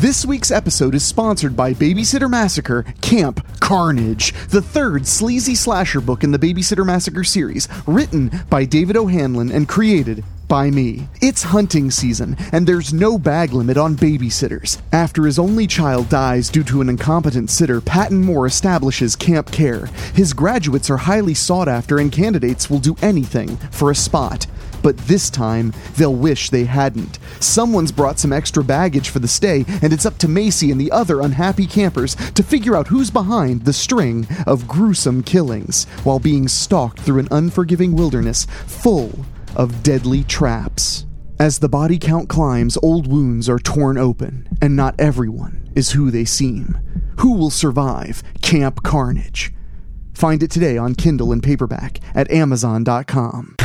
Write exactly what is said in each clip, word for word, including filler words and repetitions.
This week's episode is sponsored by Babysitter Massacre Camp Carnage, the third sleazy slasher book in the Babysitter Massacre series, written by David O'Hanlon and created by me. It's hunting season, and there's no bag limit on babysitters. After his only child dies due to an incompetent sitter, Patton Moore establishes Camp Care. His graduates are highly sought after, and candidates will do anything for a spot. But this time, they'll wish they hadn't. Someone's brought some extra baggage for the stay, and it's up to Macy and the other unhappy campers to figure out who's behind the string of gruesome killings, while being stalked through an unforgiving wilderness full of deadly traps. As the body count climbs, old wounds are torn open, and not everyone is who they seem. Who will survive Camp Carnage? Find it today on Kindle and paperback at amazon dot com.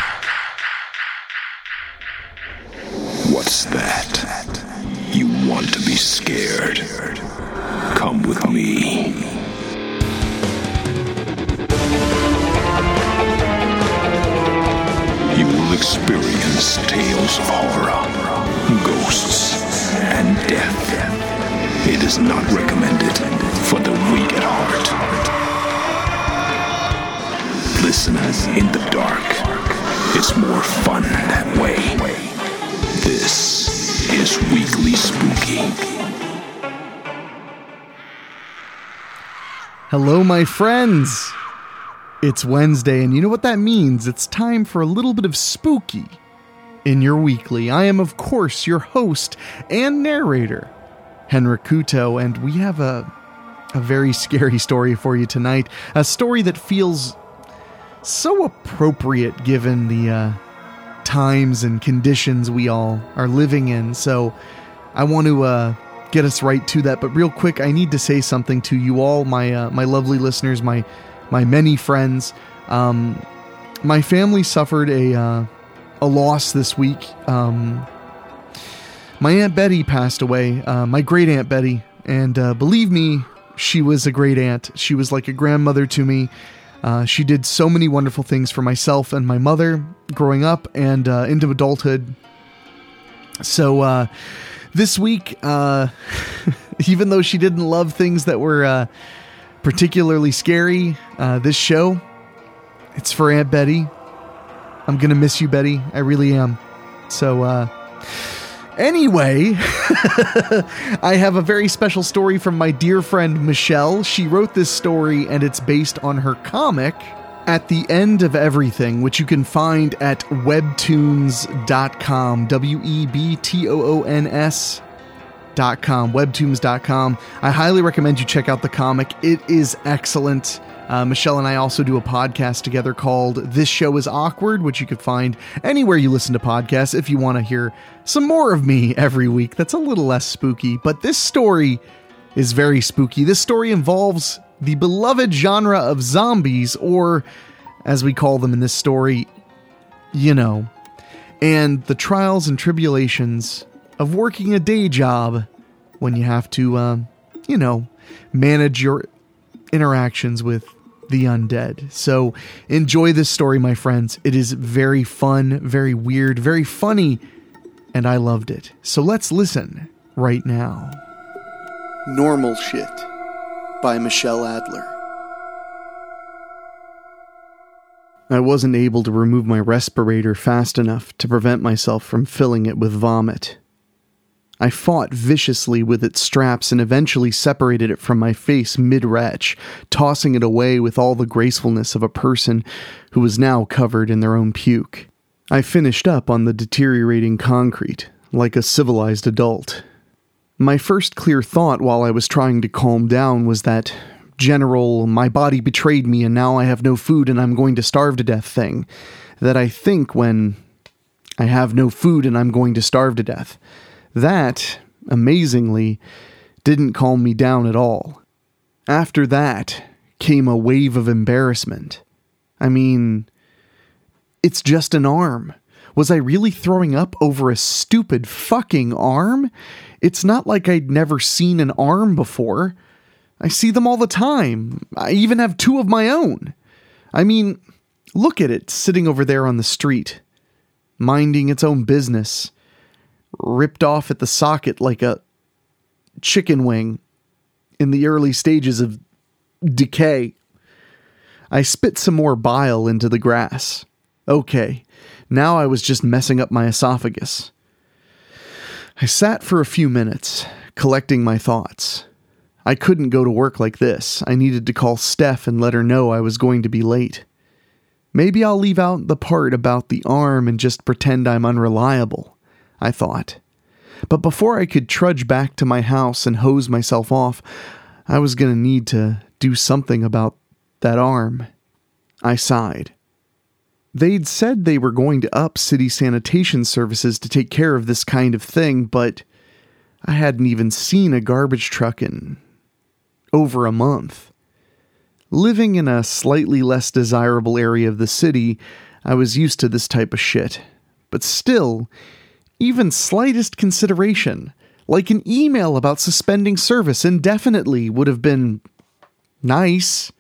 What's that? You want to be scared? Come with me. You will experience tales of horror, ghosts, and death. It is not recommended for the weak at heart. Listen in the dark. It's more fun that way. This is Weekly Spooky. Hello, my friends. It's Wednesday, and you know what that means. It's time for a little bit of spooky in your weekly. I am, of course, your host and narrator, Henrik Kuto, and we have a, a very scary story for you tonight. A story that feels so appropriate given the uh, times and conditions we all are living in. So I want to uh, get us right to that. But real quick, I need to say something to you all, my uh, my lovely listeners, my my many friends. Um, my family suffered a uh, a loss this week. Um, my Aunt Betty passed away, uh, my great Aunt Betty, and uh, believe me, she was a great aunt. She was like a grandmother to me. Uh, she did so many wonderful things for myself and my mother growing up and uh, into adulthood. So uh, this week, uh, even though she didn't love things that were uh, particularly scary, uh, this show, it's for Aunt Betty. I'm going to miss you, Betty. I really am. So uh, anyway, I have a very special story from my dear friend Michelle. She wrote this story, and it's based on her comic, At the End of Everything, which you can find at webtoons dot com, W E B T O O N S dot com, webtoons dot com. I highly recommend you check out the comic. It is excellent. Uh, Michelle and I also do a podcast together called This Show is Awkward, which you can find anywhere you listen to podcasts if you want to hear some more of me every week. That's a little less spooky, but this story is very spooky. This story involves the beloved genre of zombies, or as we call them in this story, you know, and the trials and tribulations of working a day job when you have to, uh, you know, manage your interactions with the undead. So enjoy this story, my friends. It is very fun, very weird, very funny, and I loved it. So let's listen right now. Normal Shit by Michelle Adler. I wasn't able to remove my respirator fast enough to prevent myself from filling it with vomit. I fought viciously with its straps and eventually separated it from my face mid-retch, tossing it away with all the gracefulness of a person who was now covered in their own puke. I finished up on the deteriorating concrete, like a civilized adult. My first clear thought while I was trying to calm down was that general, my body betrayed me and now I have no food and I'm going to starve to death thing that I think when I have no food and I'm going to starve to death. That, amazingly, didn't calm me down at all. After that came a wave of embarrassment. I mean, it's just an arm. Was I really throwing up over a stupid fucking arm? It's not like I'd never seen an arm before. I see them all the time. I even have two of my own. I mean, look at it sitting over there on the street, minding its own business, ripped off at the socket like a chicken wing in the early stages of decay. I spit some more bile into the grass. Okay, now I was just messing up my esophagus. I sat for a few minutes, collecting my thoughts. I couldn't go to work like this. I needed to call Steph and let her know I was going to be late. Maybe I'll leave out the part about the arm and just pretend I'm unreliable, I thought. But before I could trudge back to my house and hose myself off, I was going to need to do something about that arm. I sighed. They'd said they were going to up city sanitation services to take care of this kind of thing, but I hadn't even seen a garbage truck in over a month. Living in a slightly less desirable area of the city, I was used to this type of shit. But still, even slightest consideration, like an email about suspending service indefinitely, would have been nice.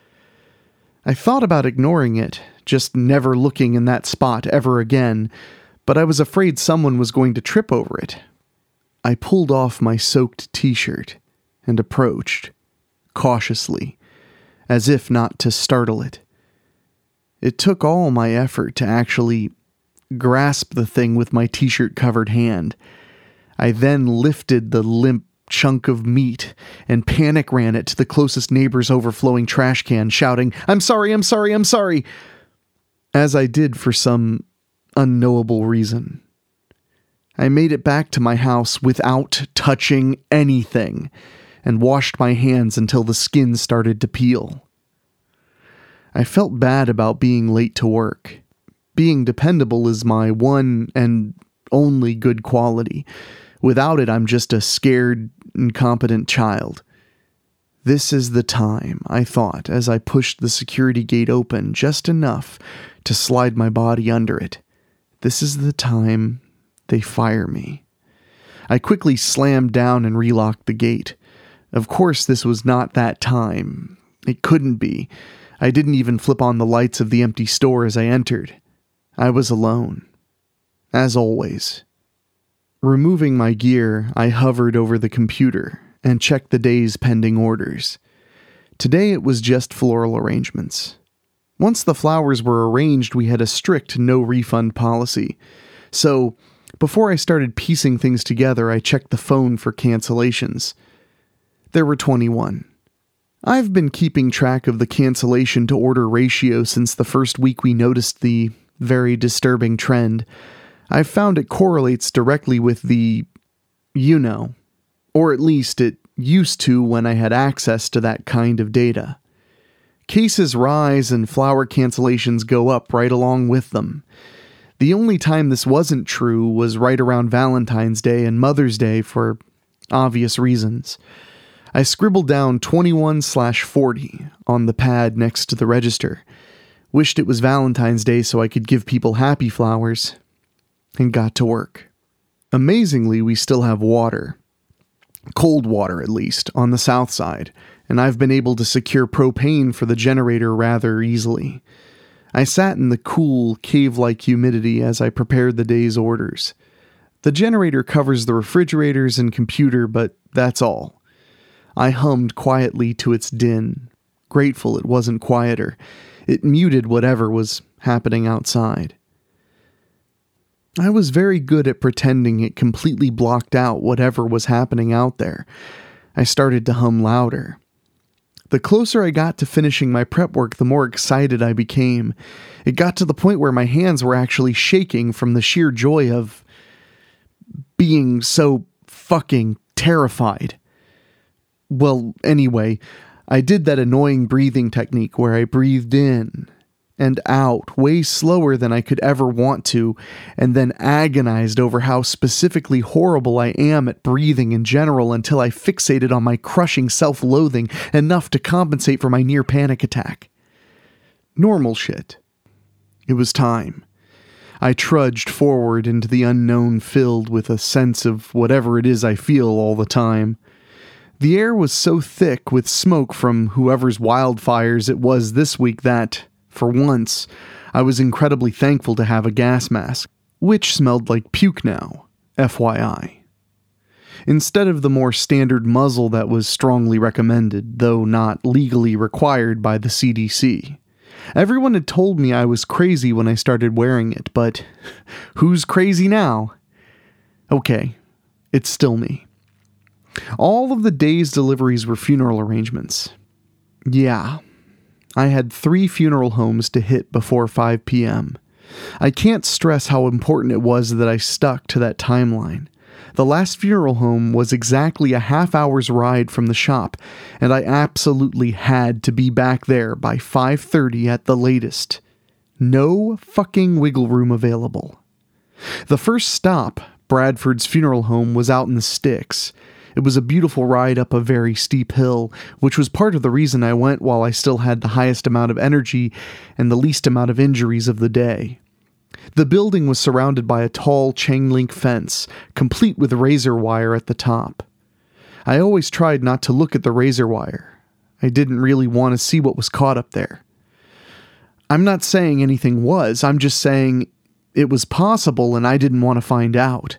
I thought about ignoring it, just never looking in that spot ever again, but I was afraid someone was going to trip over it. I pulled off my soaked t-shirt and approached, cautiously, as if not to startle it. It took all my effort to actually grasp the thing with my t-shirt covered hand. I then lifted the limp chunk of meat and panic ran it to the closest neighbor's overflowing trash can, shouting, "I'm sorry, I'm sorry, I'm sorry," as I did for some unknowable reason. I made it back to my house without touching anything and washed my hands until the skin started to peel. I felt bad about being late to work. Being dependable is my one and only good quality. Without it, I'm just a scared, incompetent child. This is the time, I thought, as I pushed the security gate open just enough to slide my body under it. This is the time they fire me. I quickly slammed down and relocked the gate. Of course, this was not that time. It couldn't be. I didn't even flip on the lights of the empty store as I entered. I was alone. As always. Removing my gear, I hovered over the computer and checked the day's pending orders. Today it was just floral arrangements. Once the flowers were arranged, we had a strict no-refund policy. So, before I started piecing things together, I checked the phone for cancellations. There were twenty-one. I've been keeping track of the cancellation to order ratio since the first week we noticed the very disturbing trend. I've found it correlates directly with the, you know, or at least it used to when I had access to that kind of data. Cases rise and flower cancellations go up right along with them. The only time this wasn't true was right around Valentine's Day and Mother's Day for obvious reasons. I scribbled down twenty-one slash forty on the pad next to the register. Wished it was Valentine's Day so I could give people happy flowers. And got to work. Amazingly, we still have water. Cold water, at least, on the south side, and I've been able to secure propane for the generator rather easily. I sat in the cool, cave-like humidity as I prepared the day's orders. The generator covers the refrigerators and computer, but that's all. I hummed quietly to its din, grateful it wasn't quieter. It muted whatever was happening outside. I was very good at pretending it completely blocked out whatever was happening out there. I started to hum louder. The closer I got to finishing my prep work, the more excited I became. It got to the point where my hands were actually shaking from the sheer joy of being so fucking terrified. Well, anyway, I did that annoying breathing technique where I breathed in and out way slower than I could ever want to, and then agonized over how specifically horrible I am at breathing in general until I fixated on my crushing self-loathing enough to compensate for my near panic attack. Normal shit. It was time. I trudged forward into the unknown filled with a sense of whatever it is I feel all the time. The air was so thick with smoke from whoever's wildfires it was this week that, for once, I was incredibly thankful to have a gas mask, which smelled like puke now, F Y I. instead of the more standard muzzle that was strongly recommended, though not legally required by the C D C. Everyone had told me I was crazy when I started wearing it, but who's crazy now? Okay, it's still me. All of the day's deliveries were funeral arrangements. Yeah, I had three funeral homes to hit before five p.m. I can't stress how important it was that I stuck to that timeline. The last funeral home was exactly a half hour's ride from the shop, and I absolutely had to be back there by five thirty at the latest. No fucking wiggle room available. The first stop, Bradford's funeral home, was out in the sticks. It was a beautiful ride up a very steep hill, which was part of the reason I went while I still had the highest amount of energy and the least amount of injuries of the day. The building was surrounded by a tall chain-link fence, complete with razor wire at the top. I always tried not to look at the razor wire. I didn't really want to see what was caught up there. I'm not saying anything was, I'm just saying it was possible and I didn't want to find out.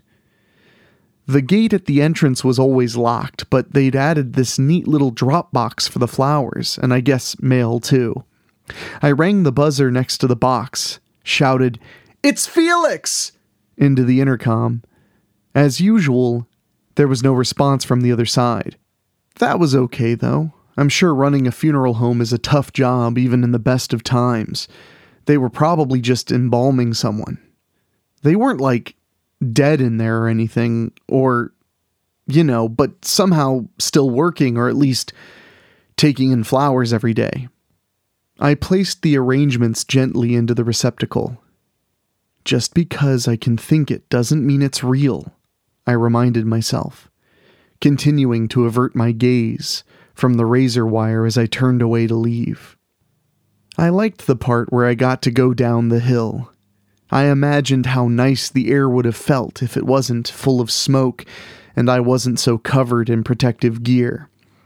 The gate at the entrance was always locked, but they'd added this neat little drop box for the flowers, and I guess mail too. I rang the buzzer next to the box, shouted, "It's Felix!" into the intercom. As usual, there was no response from the other side. That was okay, though. I'm sure running a funeral home is a tough job, even in the best of times. They were probably just embalming someone. They weren't, like, dead in there or anything, or, you know, but somehow still working, or at least taking in flowers every day. I placed the arrangements gently into the receptacle. Just because I can think it doesn't mean it's real, I reminded myself, continuing to avert my gaze from the razor wire as I turned away to leave. I liked the part where I got to go down the hill. I imagined how nice the air would have felt if it wasn't full of smoke and I wasn't so covered in protective gear.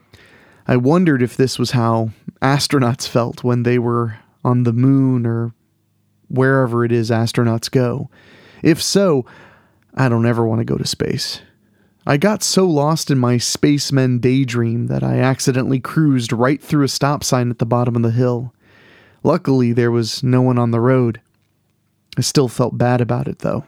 I wondered if this was how astronauts felt when they were on the moon or wherever it is astronauts go. If so, I don't ever want to go to space. I got so lost in my spacemen daydream that I accidentally cruised right through a stop sign at the bottom of the hill. Luckily, there was no one on the road. I still felt bad about it, though.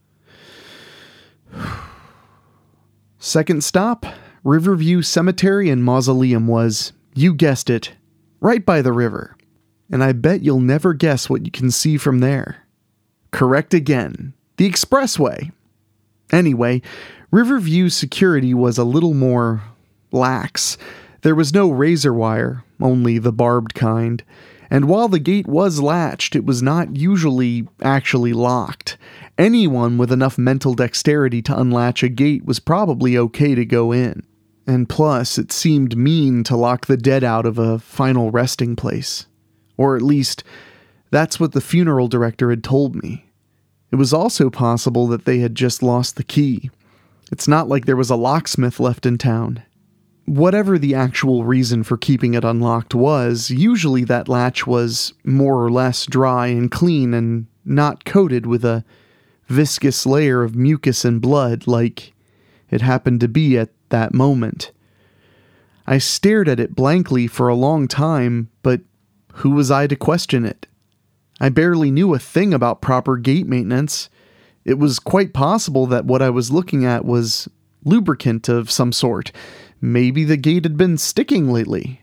Second stop, Riverview Cemetery and Mausoleum was, you guessed it, right by the river. And I bet you'll never guess what you can see from there. Correct again. The expressway. Anyway, Riverview security was a little more lax. There was no razor wire, only the barbed kind. And while the gate was latched, it was not usually actually locked. Anyone with enough mental dexterity to unlatch a gate was probably okay to go in. And plus, it seemed mean to lock the dead out of a final resting place. Or at least, that's what the funeral director had told me. It was also possible that they had just lost the key. It's not like there was a locksmith left in town. Whatever the actual reason for keeping it unlocked was, usually that latch was more or less dry and clean and not coated with a viscous layer of mucus and blood like it happened to be at that moment. I stared at it blankly for a long time, but who was I to question it? I barely knew a thing about proper gate maintenance. It was quite possible that what I was looking at was lubricant of some sort. Maybe the gate had been sticking lately.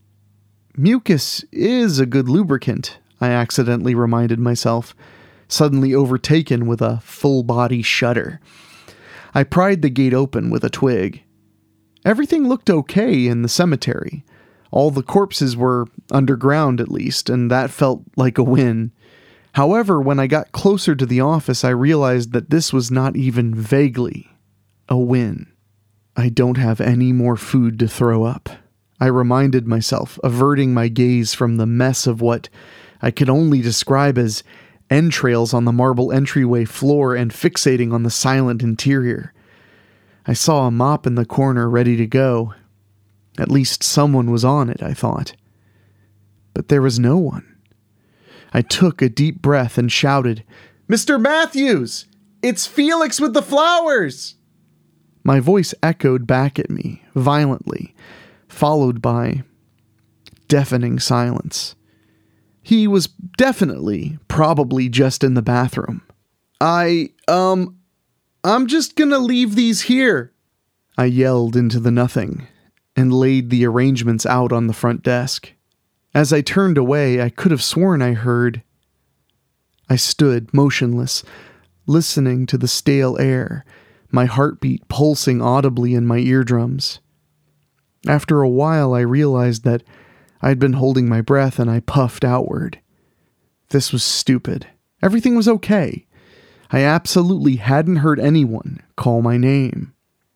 Mucus is a good lubricant, I accidentally reminded myself, suddenly overtaken with a full-body shudder. I pried the gate open with a twig. Everything looked okay in the cemetery. All the corpses were underground at least, and that felt like a win. However, when I got closer to the office, I realized that this was not even vaguely a win. I don't have any more food to throw up, I reminded myself, averting my gaze from the mess of what I could only describe as entrails on the marble entryway floor and fixating on the silent interior. I saw a mop in the corner ready to go. At least someone was on it, I thought. But there was no one. I took a deep breath and shouted, "Mister Matthews! It's Felix with the flowers!" My voice echoed back at me, violently, followed by deafening silence. He was definitely, probably just in the bathroom. I, um, I'm just gonna leave these here, I yelled into the nothing, and laid the arrangements out on the front desk. As I turned away, I could have sworn I heard. I stood motionless, listening to the stale air, my heartbeat pulsing audibly in my eardrums. After a while, I realized that I'd been holding my breath and I puffed outward. This was stupid. Everything was okay. I absolutely hadn't heard anyone call my name.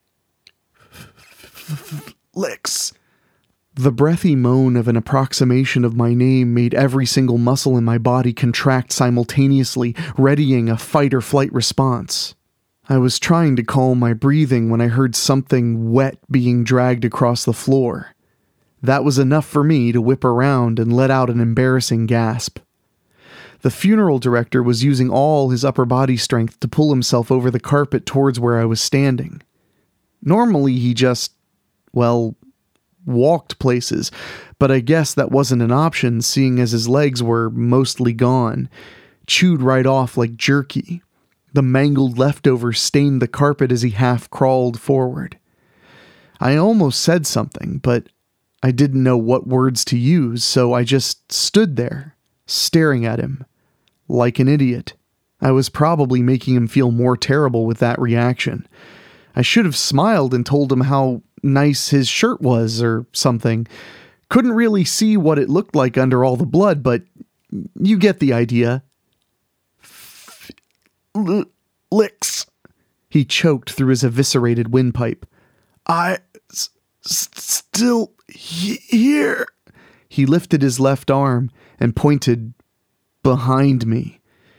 Licks. The breathy moan of an approximation of my name made every single muscle in my body contract simultaneously, readying a fight-or-flight response. I was trying to calm my breathing when I heard something wet being dragged across the floor. That was enough for me to whip around and let out an embarrassing gasp. The funeral director was using all his upper body strength to pull himself over the carpet towards where I was standing. Normally he just, well, walked places, but I guess that wasn't an option seeing as his legs were mostly gone, chewed right off like jerky. The mangled leftovers stained the carpet as he half crawled forward. I almost said something, but I didn't know what words to use, so I just stood there, staring at him, like an idiot. I was probably making him feel more terrible with that reaction. I should have smiled and told him how nice his shirt was or something. Couldn't really see what it looked like under all the blood, but you get the idea. L- licks. He choked through his eviscerated windpipe. I s- still he- here. He lifted his left arm and pointed behind me.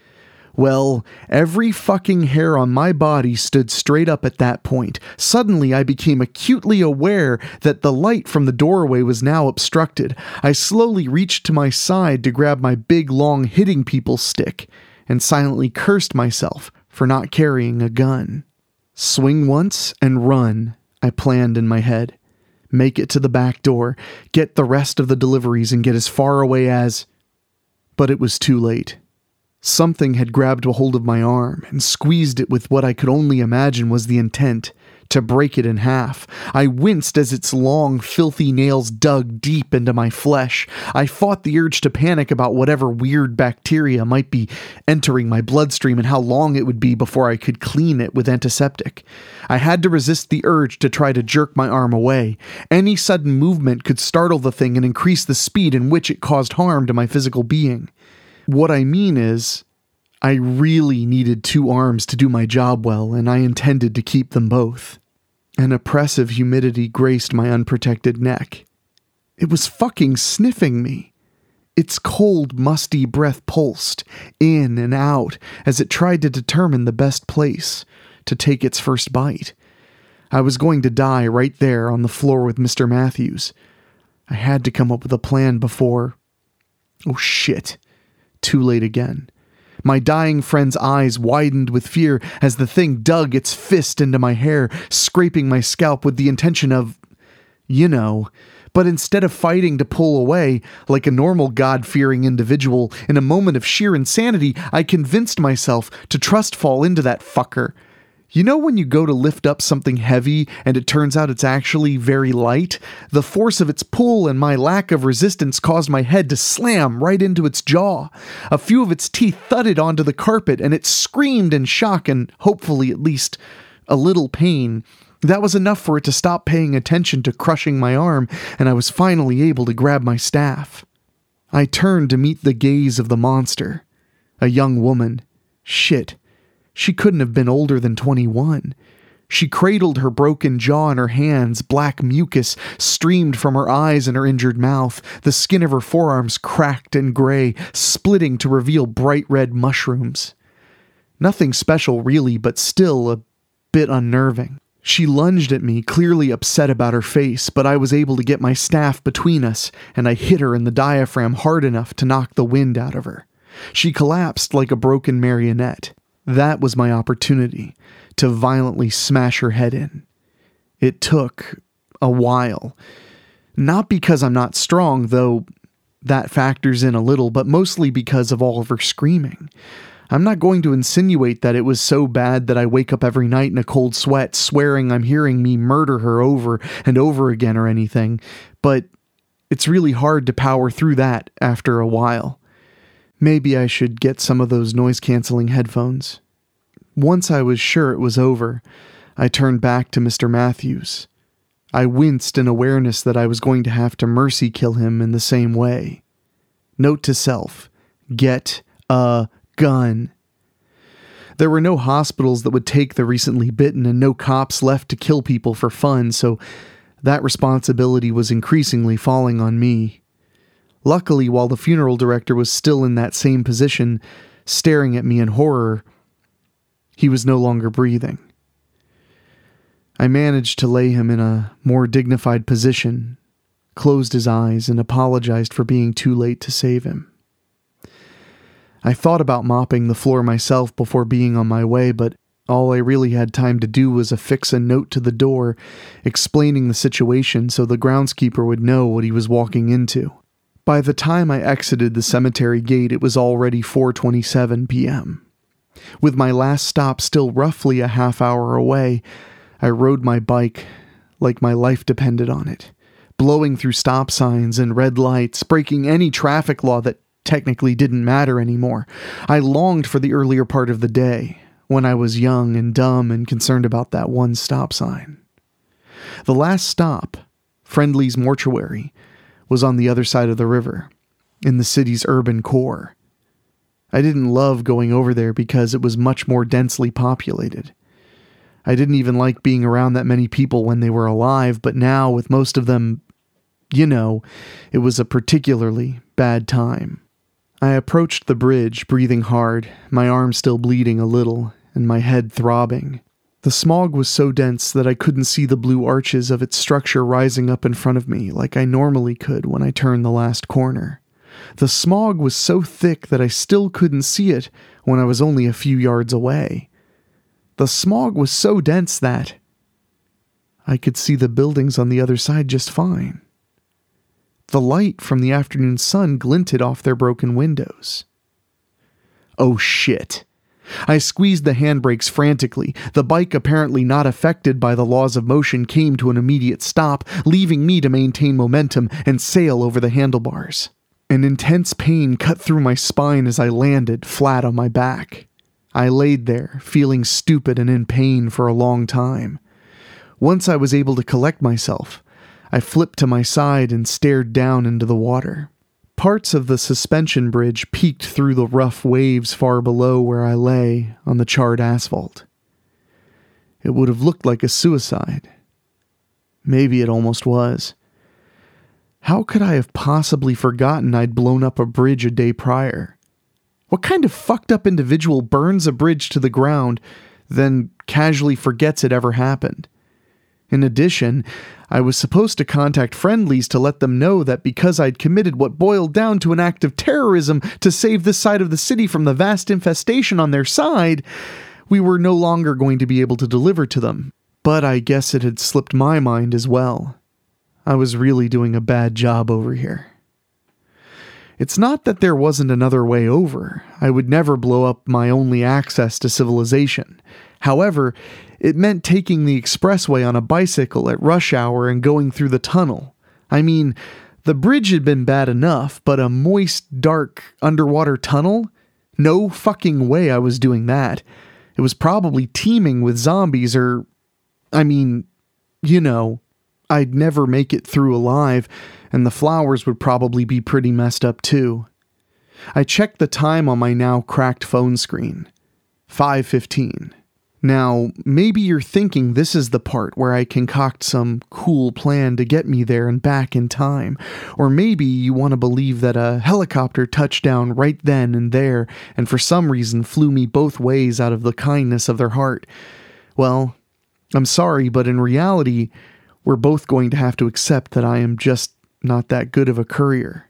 Well, every fucking hair on my body stood straight up at that point. Suddenly, I became acutely aware that the light from the doorway was now obstructed. I slowly reached to my side to grab my big, long hitting people stick, and silently cursed myself for not carrying a gun. Swing once and run, I planned in my head. Make it to the back door, get the rest of the deliveries, and get as far away as... But it was too late. Something had grabbed a hold of my arm and squeezed it with what I could only imagine was the intent to break it in half. I winced as its long, filthy nails dug deep into my flesh. I fought the urge to panic about whatever weird bacteria might be entering my bloodstream and how long it would be before I could clean it with antiseptic. I had to resist the urge to try to jerk my arm away. Any sudden movement could startle the thing and increase the speed in which it caused harm to my physical being. What I mean is, I really needed two arms to do my job well, and I intended to keep them both. An oppressive humidity graced my unprotected neck. It was fucking sniffing me. Its cold, musty breath pulsed in and out as it tried to determine the best place to take its first bite. I was going to die right there on the floor with Mister Matthews. I had to come up with a plan before... Oh shit. Too late again. My dying friend's eyes widened with fear as the thing dug its fist into my hair, scraping my scalp with the intention of, you know. But instead of fighting to pull away, like a normal God-fearing individual, in a moment of sheer insanity, I convinced myself to trust fall into that fucker. You know when you go to lift up something heavy and it turns out it's actually very light? The force of its pull and my lack of resistance caused my head to slam right into its jaw. A few of its teeth thudded onto the carpet and it screamed in shock and hopefully at least a little pain. That was enough for it to stop paying attention to crushing my arm, and I was finally able to grab my staff. I turned to meet the gaze of the monster. A young woman. Shit. She couldn't have been older than twenty-one. She cradled her broken jaw in her hands, black mucus streamed from her eyes and her injured mouth. The skin of her forearms cracked and gray, splitting to reveal bright red mushrooms. Nothing special really, but still a bit unnerving. She lunged at me, clearly upset about her face, but I was able to get my staff between us, and I hit her in the diaphragm hard enough to knock the wind out of her. She collapsed like a broken marionette. That was my opportunity, to violently smash her head in. It took a while. Not because I'm not strong, though that factors in a little, but mostly because of all of her screaming. I'm not going to insinuate that it was so bad that I wake up every night in a cold sweat, swearing I'm hearing me murder her over and over again or anything, but it's really hard to power through that after a while. Maybe I should get some of those noise-canceling headphones. Once I was sure it was over, I turned back to Mister Matthews. I winced in awareness that I was going to have to mercy kill him in the same way. Note to self, get a gun. There were no hospitals that would take the recently bitten and no cops left to kill people for fun, so that responsibility was increasingly falling on me. Luckily, while the funeral director was still in that same position, staring at me in horror, he was no longer breathing. I managed to lay him in a more dignified position, closed his eyes, and apologized for being too late to save him. I thought about mopping the floor myself before being on my way, but all I really had time to do was affix a note to the door explaining the situation so the groundskeeper would know what he was walking into. By the time I exited the cemetery gate, it was already four twenty-seven p.m. With my last stop still roughly a half hour away, I rode my bike like my life depended on it, blowing through stop signs and red lights, breaking any traffic law that technically didn't matter anymore. I longed for the earlier part of the day, when I was young and dumb and concerned about that one stop sign. The last stop, Friendly's Mortuary, was on the other side of the river, in the city's urban core. I didn't love going over there because it was much more densely populated. I didn't even like being around that many people when they were alive, but now, with most of them, you know, it was a particularly bad time. I approached the bridge, breathing hard, my arm still bleeding a little, and my head throbbing. The smog was so dense that I couldn't see the blue arches of its structure rising up in front of me like I normally could when I turned the last corner. The smog was so thick that I still couldn't see it when I was only a few yards away. The smog was so dense that I could see the buildings on the other side just fine. The light from the afternoon sun glinted off their broken windows. Oh shit. I squeezed the handbrakes frantically. The bike, apparently not affected by the laws of motion, came to an immediate stop, leaving me to maintain momentum and sail over the handlebars. An intense pain cut through my spine as I landed flat on my back. I laid there, feeling stupid and in pain for a long time. Once I was able to collect myself, I flipped to my side and stared down into the water. Parts of the suspension bridge peeked through the rough waves far below where I lay on the charred asphalt. It would have looked like a suicide. Maybe it almost was. How could I have possibly forgotten I'd blown up a bridge a day prior? What kind of fucked up individual burns a bridge to the ground, then casually forgets it ever happened? In addition, I was supposed to contact Friendly's to let them know that because I'd committed what boiled down to an act of terrorism to save this side of the city from the vast infestation on their side, we were no longer going to be able to deliver to them. But I guess it had slipped my mind as well. I was really doing a bad job over here. It's not that there wasn't another way over. I would never blow up my only access to civilization. However, it meant taking the expressway on a bicycle at rush hour and going through the tunnel. I mean, the bridge had been bad enough, but a moist, dark, underwater tunnel? No fucking way I was doing that. It was probably teeming with zombies or... I mean, you know, I'd never make it through alive, and the flowers would probably be pretty messed up too. I checked the time on my now cracked phone screen. five fifteen. Now, maybe you're thinking this is the part where I concoct some cool plan to get me there and back in time. Or maybe you want to believe that a helicopter touched down right then and there and for some reason flew me both ways out of the kindness of their heart. Well, I'm sorry, but in reality, we're both going to have to accept that I am just not that good of a courier.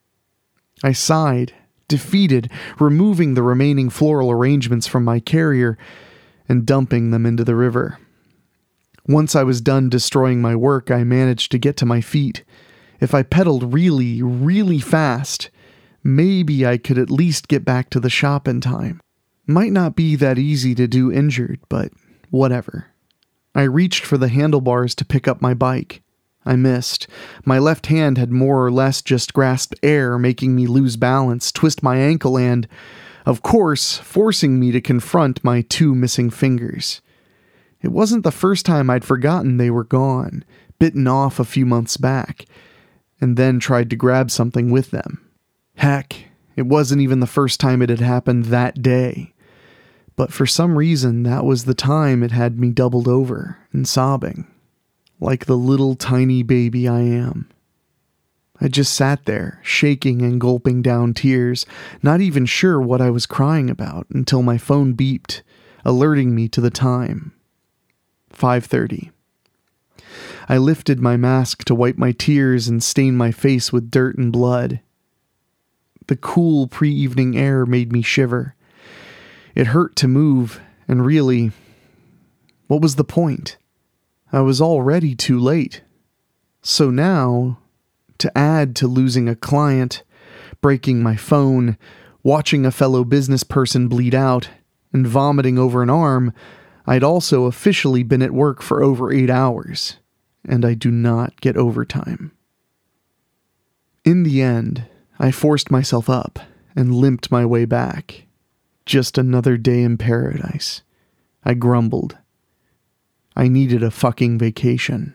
I sighed, defeated, removing the remaining floral arrangements from my carrier and dumping them into the river. Once I was done destroying my work, I managed to get to my feet. If I pedaled really, really fast, maybe I could at least get back to the shop in time. Might not be that easy to do injured, but whatever. I reached for the handlebars to pick up my bike. I missed. My left hand had more or less just grasped air, making me lose balance, twist my ankle, and, of course, forcing me to confront my two missing fingers. It wasn't the first time I'd forgotten they were gone, bitten off a few months back, and then tried to grab something with them. Heck, it wasn't even the first time it had happened that day. But for some reason, that was the time it had me doubled over and sobbing, like the little tiny baby I am. I just sat there, shaking and gulping down tears, not even sure what I was crying about until my phone beeped, alerting me to the time. five thirty. I lifted my mask to wipe my tears and stain my face with dirt and blood. The cool pre-evening air made me shiver. It hurt to move, and really, what was the point? I was already too late. So now, to add to losing a client, breaking my phone, watching a fellow business person bleed out, and vomiting over an arm, I'd also officially been at work for over eight hours, and I do not get overtime. In the end, I forced myself up and limped my way back. Just another day in paradise. I grumbled. I needed a fucking vacation.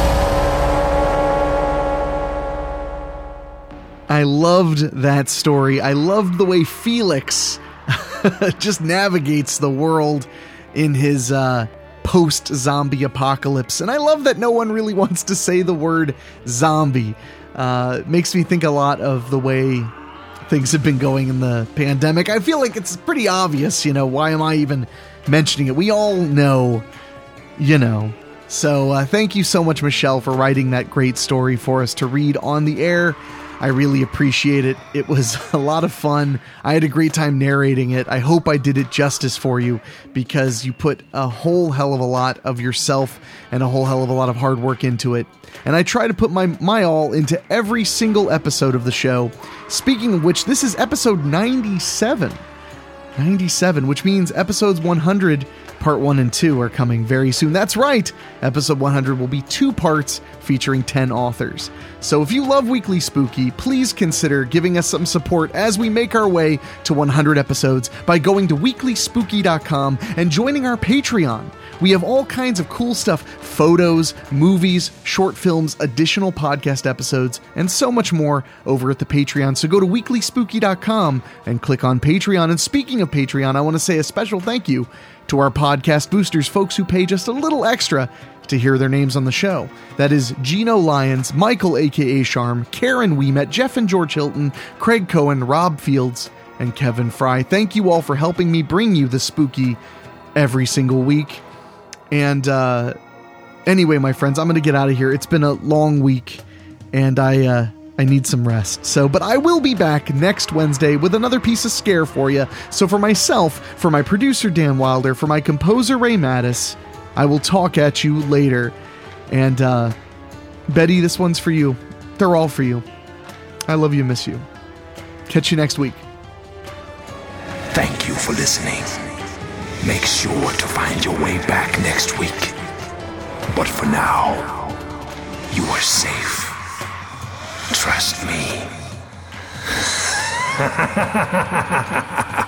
I loved that story. I loved the way Felix just navigates the world in his uh, post-zombie apocalypse. And I love that no one really wants to say the word zombie. Uh, it makes me think a lot of the way things have been going in the pandemic. I feel like it's pretty obvious, you know, why am I even mentioning it? We all know, you know. So uh, thank you so much, Michelle, for writing that great story for us to read on the air. I really appreciate it. It was a lot of fun. I had a great time narrating it. I hope I did it justice for you, because you put a whole hell of a lot of yourself and a whole hell of a lot of hard work into it. And I try to put my, my all into every single episode of the show. Speaking of which, this is episode ninety-seven. ninety-seven, which means episodes one hundred, part one and two, are coming very soon. That's right! Episode one hundred will be two parts featuring ten authors. So if you love Weekly Spooky, please consider giving us some support as we make our way to one hundred episodes by going to weekly spooky dot com and joining our Patreon. We have all kinds of cool stuff, photos, movies, short films, additional podcast episodes, and so much more over at the Patreon. So go to weekly spooky dot com and click on Patreon. And speaking of Patreon, I want to say a special thank you to our podcast boosters, folks who pay just a little extra to hear their names on the show. That is Gino Lyons, Michael aka Charm, Karen Weemet, Jeff and George Hilton, Craig Cohen, Rob Fields, and Kevin Fry. Thank you all for helping me bring you the spooky every single week. And uh, anyway, my friends, I'm going to get out of here. It's been a long week, and I uh, I need some rest. So, but I will be back next Wednesday with another piece of scare for you. So for myself, for my producer Dan Wilder, for my composer Ray Mattis, I will talk at you later. And uh, Betty, this one's for you. They're all for you. I love you, miss you. Catch you next week. Thank you for listening. Make sure to find your way back next week. But for now, you are safe. Trust me.